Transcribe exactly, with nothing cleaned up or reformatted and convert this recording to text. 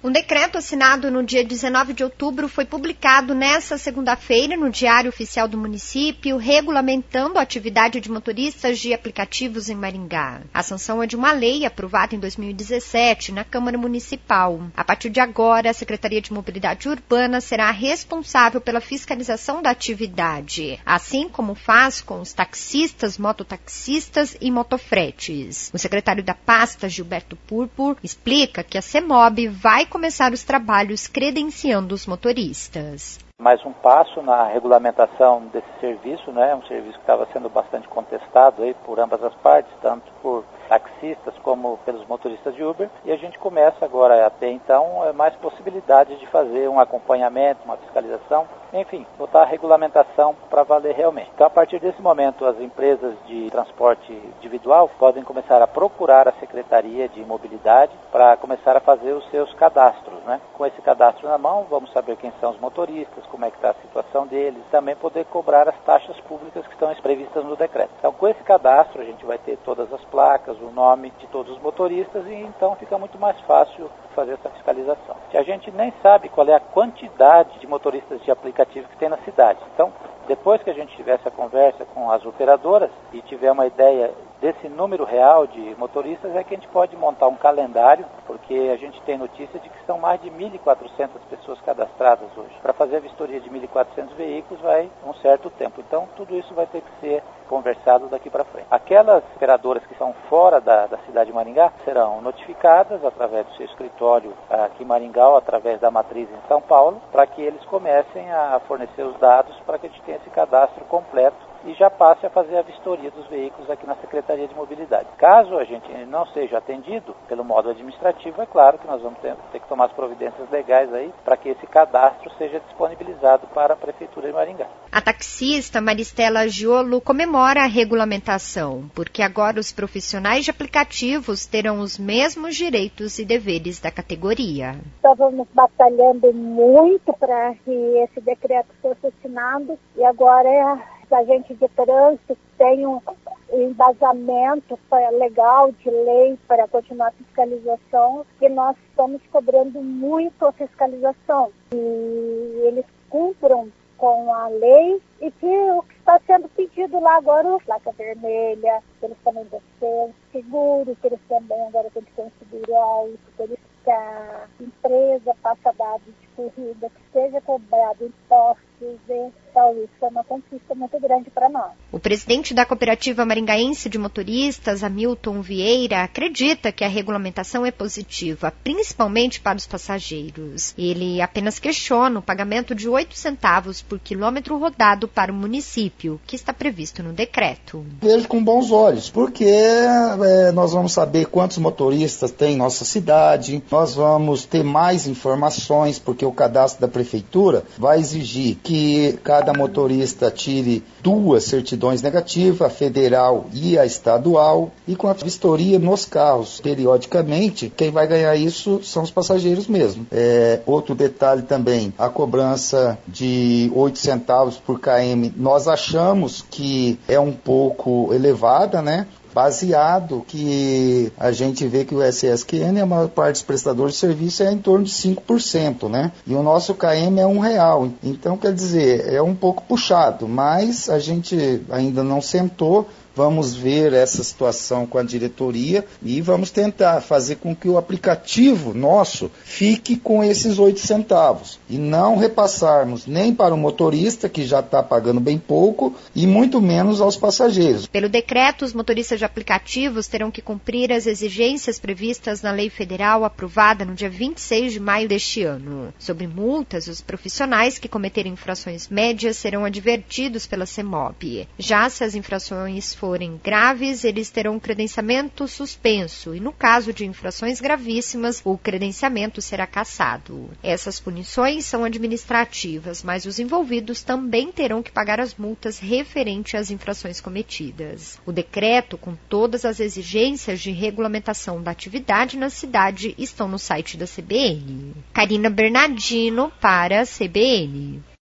Um decreto assinado no dia dezenove de outubro foi publicado nesta segunda-feira no Diário Oficial do Município, regulamentando a atividade de motoristas de aplicativos em Maringá. A sanção é de uma lei aprovada em dois mil e dezessete na Câmara Municipal. A partir de agora, a Secretaria de Mobilidade Urbana será responsável pela fiscalização da atividade, assim como faz com os taxistas, mototaxistas e motofretes. O secretário da pasta, Gilberto Purpur, explica que a CEMOB vai começar os trabalhos credenciando os motoristas. Mais um passo na regulamentação desse serviço, né? Um serviço que estava sendo bastante contestado aí por ambas as partes, tanto por taxistas como pelos motoristas de Uber, e a gente começa agora a ter então mais possibilidades de fazer um acompanhamento, uma fiscalização, enfim, botar a regulamentação para valer realmente. Então, a partir desse momento, as empresas de transporte individual podem começar a procurar a Secretaria de Mobilidade para começar a fazer os seus cadastros, né? Com esse cadastro na mão, vamos saber quem são os motoristas, como é que está a situação deles, também poder cobrar as taxas públicas que estão previstas no decreto. Então, com esse cadastro, a gente vai ter todas as placas, o nome de todos os motoristas, e então fica muito mais fácil fazer essa fiscalização. Se a gente nem sabe qual é a quantidade de motoristas de aplicativo que tem na cidade. Então, depois que a gente tiver essa conversa com as operadoras e tiver uma ideia desse número real de motoristas, é que a gente pode montar um calendário, porque a gente tem notícia de que são mais de mil e quatrocentas pessoas cadastradas hoje. Para fazer a vistoria de mil e quatrocentos veículos vai um certo tempo. Então, tudo isso vai ter que ser conversado daqui para frente. Aquelas operadoras que são fora da, da cidade de Maringá serão notificadas através do seu escritório aqui em Maringá, ou através da matriz em São Paulo, para que eles comecem a fornecer os dados para que a gente tenha esse cadastro completo e já passe a fazer a vistoria dos veículos aqui na Secretaria de Mobilidade. Caso a gente não seja atendido pelo modo administrativo, é claro que nós vamos ter, ter que tomar as providências legais aí para que esse cadastro seja disponibilizado para a Prefeitura de Maringá. A taxista Maristela Giolo comemora a regulamentação, porque agora os profissionais de aplicativos terão os mesmos direitos e deveres da categoria. Estávamos batalhando muito para que esse decreto fosse assinado e agora é a gente de trânsito tem um embasamento legal de lei para continuar a fiscalização, que nós estamos cobrando muito a fiscalização. E eles cumpram com a lei e que o que está sendo pedido lá agora, placa vermelha, que eles também devem ter seguro, que eles também agora têm que ter um seguro alto, que eles que a empresa faça dados de corrida, que seja cobrado impostos, então isso é uma conquista muito grande para nós. O presidente da Cooperativa Maringaense de Motoristas, Hamilton Vieira, acredita que a regulamentação é positiva, principalmente para os passageiros. Ele apenas questiona o pagamento de oito centavos por quilômetro rodado para o município, que está previsto no decreto. Vejo com bons olhos, porque é, nós vamos saber quantos motoristas tem em nossa cidade, nós vamos ter mais informações, porque o cadastro da prefeitura vai exigir que cada motorista tire duas certidões negativas, a federal e a estadual, e com a vistoria nos carros, periodicamente, quem vai ganhar isso são os passageiros mesmo. É, outro detalhe também, a cobrança de oito centavos por quilômetro, nós achamos que é um pouco elevada, né? Baseado que a gente vê que o S S Q N, a maior parte dos prestadores de serviço é em torno de cinco por cento, né? E o nosso K M é um real. Então, quer dizer, é um pouco puxado, mas a gente ainda não sentou. Vamos ver essa situação com a diretoria e vamos tentar fazer com que o aplicativo nosso fique com esses oito centavos e não repassarmos nem para o motorista, que já está pagando bem pouco, e muito menos aos passageiros. Pelo decreto, os motoristas de aplicativos terão que cumprir as exigências previstas na lei federal aprovada no dia vinte e seis de maio deste ano. Sobre multas, os profissionais que cometerem infrações médias serão advertidos pela CEMOB. Já se as infrações forem graves, eles terão credenciamento suspenso e, no caso de infrações gravíssimas, o credenciamento será cassado. Essas punições são administrativas, mas os envolvidos também terão que pagar as multas referentes às infrações cometidas. O decreto, com todas as exigências de regulamentação da atividade na cidade, estão no site da C B N. Karina Bernardino para a C B N.